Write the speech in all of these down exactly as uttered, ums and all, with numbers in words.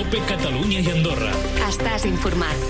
COPE Catalunya i Andorra. Estàs informat.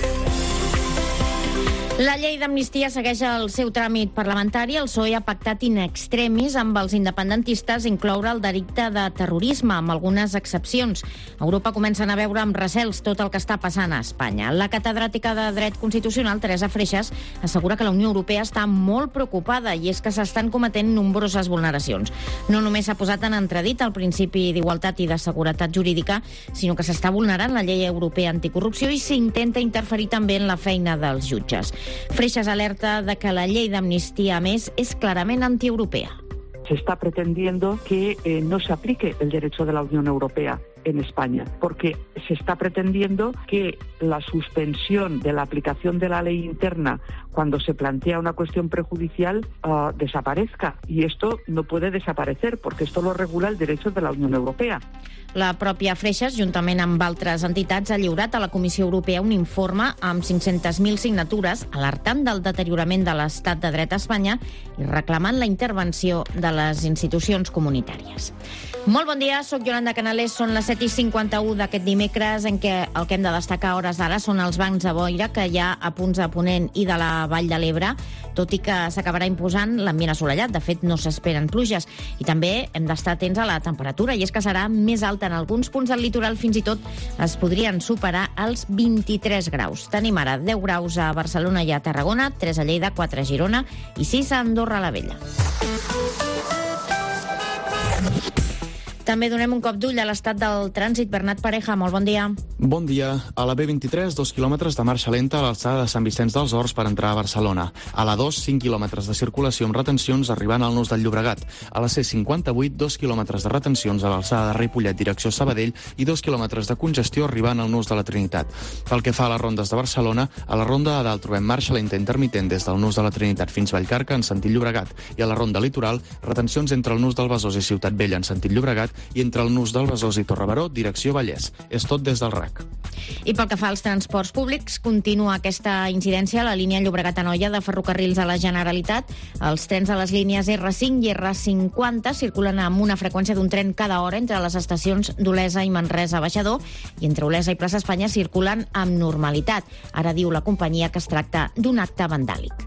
La llei d'amnistia segueix el seu tràmit parlamentari. El P S O E ha pactat in extremis amb els independentistes incloure el delicte de terrorisme, amb algunes excepcions. A Europa comencen a veure amb recels tot el que està passant a Espanya. La catedràtica de Dret Constitucional, Teresa Freixas, assegura que la Unió Europea està molt preocupada i és que s'estan cometent nombroses vulneracions. No només s'ha posat en entredit el principi d'igualtat i de seguretat jurídica, sinó que s'està vulnerant la llei europea anticorrupció i s'intenta interferir també en la feina dels jutges. Freixas alerta de que la llei d'amnistia, a més, és clarament antieuropea. Se está pretendiendo que eh, no se aplique el derecho de la Unión Europea en España, porque se está pretendiendo que la suspensión de la aplicación de la ley interna cuando se plantea una cuestión prejudicial uh, desaparezca. Y esto no puede desaparecer, porque esto lo regula el derecho de la Unión Europea. La pròpia Freixas, juntament amb altres entitats, ha lliurat a la Comissió Europea un informe amb cinc-centes mil signatures alertant del deteriorament de l'estat de dret a Espanya i reclamant la intervenció de les institucions comunitàries. Molt bon dia, soc Yolanda Canales, són les set i cinquanta-u d'aquest dimecres en què el que hem de destacar a hores d'ara són els bancs de boira que hi ha a punts de Ponent i de la Vall de l'Ebre, tot i que s'acabarà imposant l'ambient assolellat. De fet, no s'esperen pluges. I també hem d'estar atents a la temperatura, i és que serà més alta en alguns punts del litoral, fins i tot es podrien superar els vint-i-tres graus. Tenim ara deu graus a Barcelona i a Tarragona, tres a Lleida, quatre a Girona i sis a Andorra la Vella. També donem un cop d'ull a l'estat del trànsit. Bernat Pareja, molt bon dia. Bon dia. A la B vint-i-tres, dos quilòmetres de marxa lenta a l'alçada de Sant Vicenç dels Horts per entrar a Barcelona. A la dos, cinc quilòmetres de circulació amb retencions arribant al nus del Llobregat. A la C cinquanta-vuit, dos quilòmetres de retencions a l'alçada de Ripollet, direcció Sabadell, i dos quilòmetres de congestió arribant al nus de la Trinitat. Pel que fa a les rondes de Barcelona, a la ronda A dalt trobem marxa lenta intermitent des del nus de la Trinitat fins Vallcarca en sentit Llobregat, i a la ronda litoral, retencions entre el nus del Besòs i Ciutat Vella en sentit Llobregat i entre el nus del Besòs i Torrebaró, direcció Vallès. És tot des del R A C. I pel que fa als transports públics, continua aquesta incidència a la línia Llobregat-Anoia de Ferrocarrils a la Generalitat. Els trens a les línies erre cinc i erre cinquanta circulen amb una freqüència d'un tren cada hora entre les estacions d'Olesa i Manresa Baixador, i entre Olesa i Plaça Espanya circulen amb normalitat. Ara diu la companyia que es tracta d'un acte vandàlic.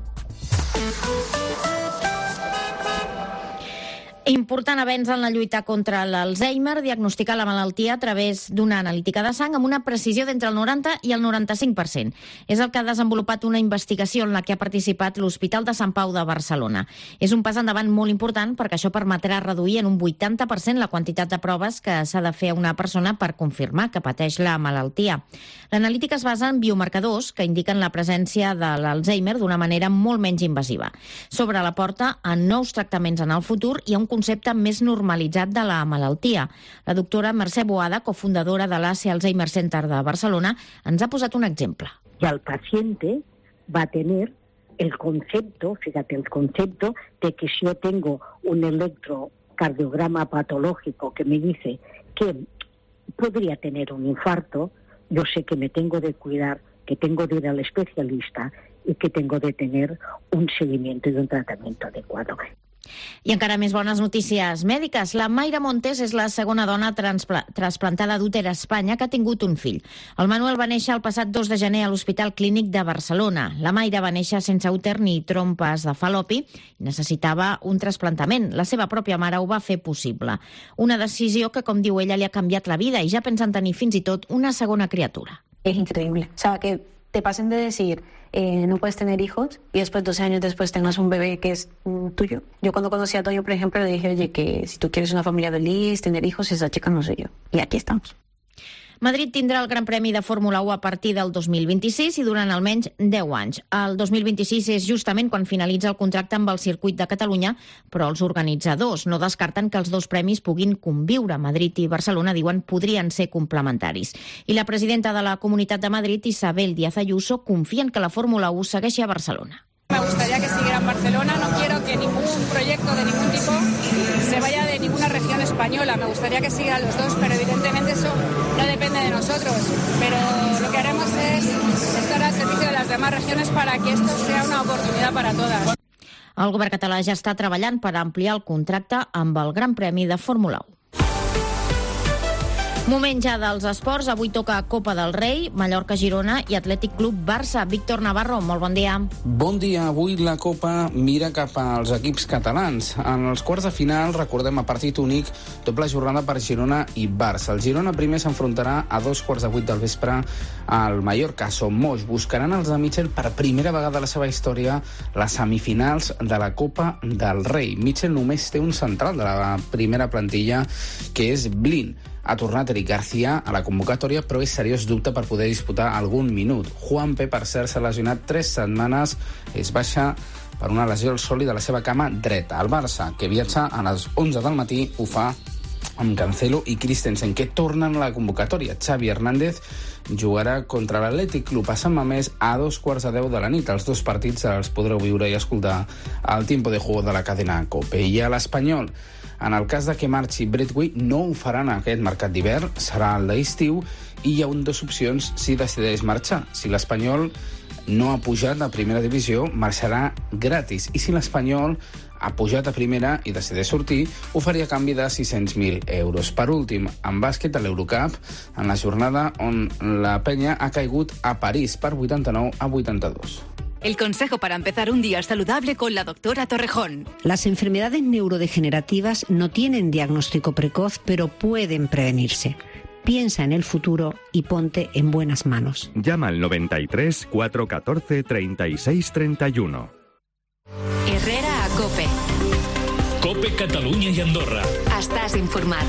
Important avenç en la lluita contra l'Alzheimer, diagnosticar la malaltia a través d'una analítica de sang amb una precisió d'entre el noranta i el noranta-cinc per cent. És el que ha desenvolupat una investigació en la que ha participat l'Hospital de Sant Pau de Barcelona. És un pas endavant molt important perquè això permetrà reduir en un vuitanta per cent la quantitat de proves que s'ha de fer a una persona per confirmar que pateix la malaltia. L'analítica es basa en biomarcadors que indiquen la presència de l'Alzheimer d'una manera molt menys invasiva. S'obre la porta a nous tractaments en el futur i a un concepte més normalitzat de la malaltia. La doctora Mercè Boada, cofundadora de l'A C Alzheimer Center de Barcelona, ens ha posat un exemple. Y el paciente va a tener el concepto, fíjate, el concepto de que si yo tengo un electrocardiograma patológico que me dice que podría tener un infarto, yo sé que me tengo de cuidar, que tengo de ir al especialista y que tengo de tener un seguimiento y un tratamiento adecuado. I encara més bones notícies mèdiques. La Mayra Montes és la segona dona transpla- trasplantada d'úter a Espanya que ha tingut un fill. El Manuel va néixer el passat dos de gener a l'Hospital Clínic de Barcelona. La Mayra va néixer sense úter ni trompes de falopi i necessitava un trasplantament. La seva pròpia mare ho va fer possible. Una decisió que, com diu ella, li ha canviat la vida i ja pensa en tenir fins i tot una segona criatura. Es increíble. O sea, que te pasen de decir eh, no puedes tener hijos y después, doce años después, tengas un bebé que es mm, tuyo. Yo cuando conocí a Toño, por ejemplo, le dije, oye, que si tú quieres una familia feliz, tener hijos, esa chica no soy yo. Y aquí estamos. Madrid tindrà el Gran Premi de Fórmula u a partir del dos mil vint-i-sis i durant almenys deu anys. El dos mil vint-i-sis és justament quan finalitza el contracte amb el circuit de Catalunya, però els organitzadors no descarten que els dos premis puguin conviure. Madrid i Barcelona, diuen, podrien ser complementaris. I la presidenta de la Comunitat de Madrid, Isabel Díaz Ayuso, confia en que la Fórmula u segueixi a Barcelona. Me gustaría que siguiera en Barcelona, no quiero que ningún proyecto de ningún tipo se vaya de ninguna región española, me gustaría que sigan los dos, pero evidentemente eso no depende de nosotros, pero lo que haremos es estar al servicio de las demás regiones para que esto sea una oportunidad para todas. El govern català ja està treballant per ampliar el contracte amb el Gran Premi de Fórmula u. Moment ja dels esports. Avui toca Copa del Rei, Mallorca-Girona i Atlètic Club Barça. Víctor Navarro, molt bon dia. Bon dia. Avui la Copa mira cap als equips catalans. En els quarts de final, recordem, a partit únic, doble jornada per Girona i Barça. El Girona primer s'enfrontarà a dos quarts de vuit del vespre al Mallorca. Sommoix buscaran els de Mitchell per primera vegada a la seva història les semifinals de la Copa del Rei. Mitchell només té un central de la primera plantilla, que és Blin. Ha tornat Eric García a la convocatòria, però és seriós dubte per poder disputar algun minut. Juanpe, per cert, s'ha lesionat tres setmanes, és baixa per una lesió al sòlid de la seva cama dreta. El Barça, que viatja a les onze del matí, ho fa amb Cancelo i Christensen, que tornen a la convocatòria. Xavi Hernández jugarà contra l'Atlètic Club a Sant Mamés a dos quarts de deu de la nit. Els dos partits els podreu viure i escoltar al Tiempo de Juego de la cadena COPE. I a l'Espanyol, en el cas de que marxi Braithwaite, no ho faran aquest mercat d'hivern, serà el d'estiu, i hi ha dues opcions si decideix marxar. Si l'Espanyol no ha pujat a primera divisió, marxarà gratis, i si l'Espanyol ha pujat a primera i decideix sortir, ho faria a canvi de sis-cents mil euros. Per últim, en bàsquet a l'Eurocup, en la jornada on la penya ha caigut a París per vuitanta-nou a vuitanta-dos. El consejo para empezar un día saludable con la doctora Torrejón. Las enfermedades neurodegenerativas no tienen diagnóstico precoz, pero pueden prevenirse. Piensa en el futuro y ponte en buenas manos. Llama al noventa y tres, cuatrocientos catorce, treinta y seis treinta y uno. Herrera a COPE. COPE Catalunya y Andorra. Estás informat.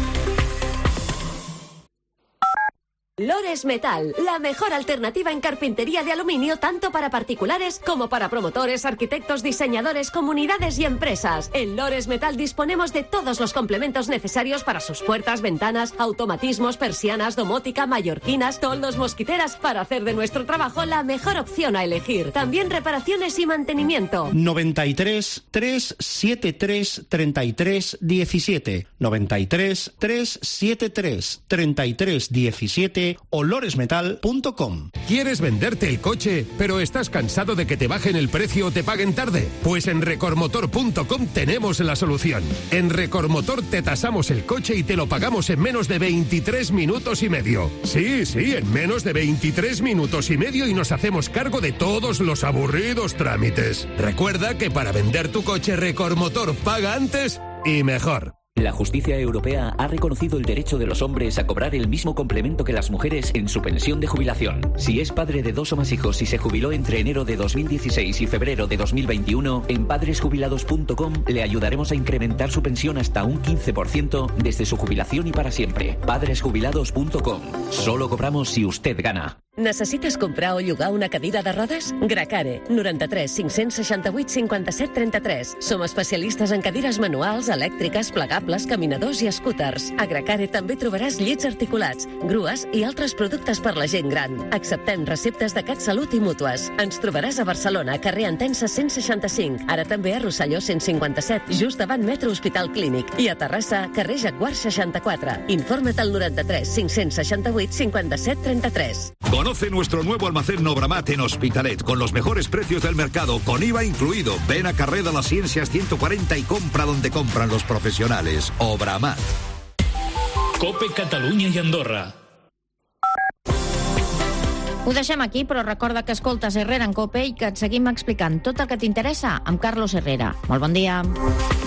Lores Metal, la mejor alternativa en carpintería de aluminio tanto para particulares como para promotores, arquitectos, diseñadores, comunidades y empresas. En Lores Metal disponemos de todos los complementos necesarios para sus puertas, ventanas, automatismos, persianas, domótica, mallorquinas, toldos, mosquiteras, para hacer de nuestro trabajo la mejor opción a elegir. También reparaciones y mantenimiento. noventa y tres, trescientos setenta y tres, treinta y tres diecisiete. noventa y tres, trescientos setenta y tres, treinta y tres diecisiete o loresmetal punto com. ¿Quieres venderte el coche, pero estás cansado de que te bajen el precio o te paguen tarde? Pues en recormotor punto com tenemos la solución. En Recormotor te tasamos el coche y te lo pagamos en menos de veintitrés minutos y medio. Sí, sí, en menos de veintitrés minutos y medio, y nos hacemos cargo de todos los aburridos trámites. Recuerda que para vender tu coche, Recormotor paga antes y mejor. La justicia europea ha reconocido el derecho de los hombres a cobrar el mismo complemento que las mujeres en su pensión de jubilación. Si es padre de dos o más hijos y se jubiló entre enero de dos mil dieciséis y febrero de dos mil veintiuno, en padres jubilados punto com le ayudaremos a incrementar su pensión hasta un quince por ciento desde su jubilación y para siempre. padres jubilados punto com. Solo cobramos si usted gana. Necessites comprar o llogar una cadira de rodes? Gracare, noranta-tres, cinc-cents seixanta-vuit, cinquanta-set, trenta-tres. Som especialistes en cadires manuals, elèctriques, plegables, caminadors i scooters. A Gracare també trobaràs llits articulats, grues i altres productes per la gent gran. Acceptem receptes de CatSalut i mútues. Ens trobaràs a Barcelona, carrer Entença cent seixanta-cinc, ara també a Rosselló cent cinquanta-set, just davant Metro Hospital Clínic, i a Terrassa, carrer Jaguar seixanta-quatre. Informa't al noranta-tres, cinc-cents seixanta-vuit, cinquanta-set, trenta-tres. Conoce nuestro nuevo almacén Nobramat en Hospitalet, con los mejores precios del mercado, con I V A incluido. Ven a Carrer de las Ciencias ciento cuarenta y compra donde compran los profesionales. Obramat. COPE Catalunya i Andorra. Ho deixem aquí, però recorda que escoltes Herrera en COPE i que et seguim explicant tot el que t'interessa amb Carlos Herrera. Molt bon dia.